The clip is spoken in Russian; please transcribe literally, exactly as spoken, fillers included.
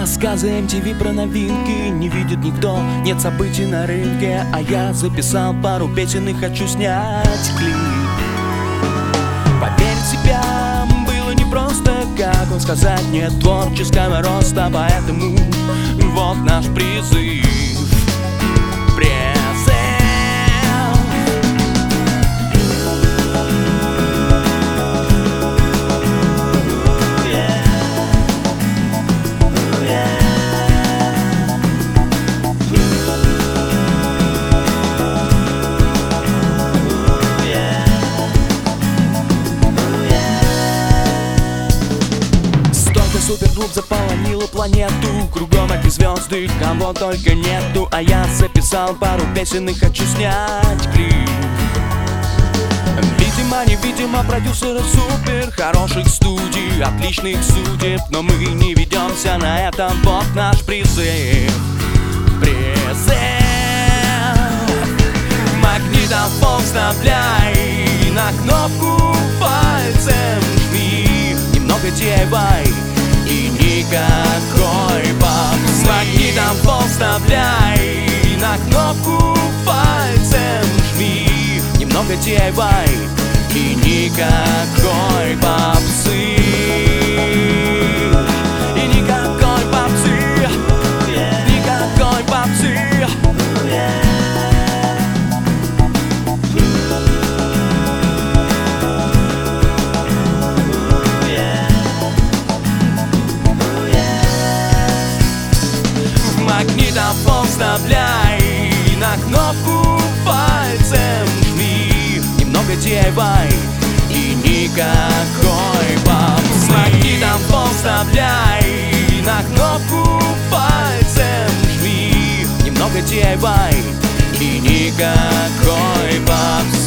Рассказы эм ти ви про новинки не видит никто, нет событий на рынке. А я записал пару песен и хочу снять клип. Поверить в себя было непросто, как вам сказать, нет творческого роста. Поэтому вот наш призыв. Супергрупп заполонила планету, кругом эти звезды, кого только нету. А я записал пару песен и хочу снять клип. Видимо, невидимо, продюсеры супер хороших студий, отличных судеб, но мы не ведемся на этом, вот наш призыв. Призыв. Магнитофон вставляй, на кнопку пальцем жми, немного ди ай вай и никакой попсы. Магнитофон вставляй, на кнопку пальцем жми, немного ди ай вай и никакой попсы. И никакой попсы, никакой попсы. Магнитофон вставляй, на кнопку пальцем жми, немного ди ай вай и никакой попсы. Магнитофон вставляй, на кнопку пальцем жми, немного ди ай вай и никакой попсы.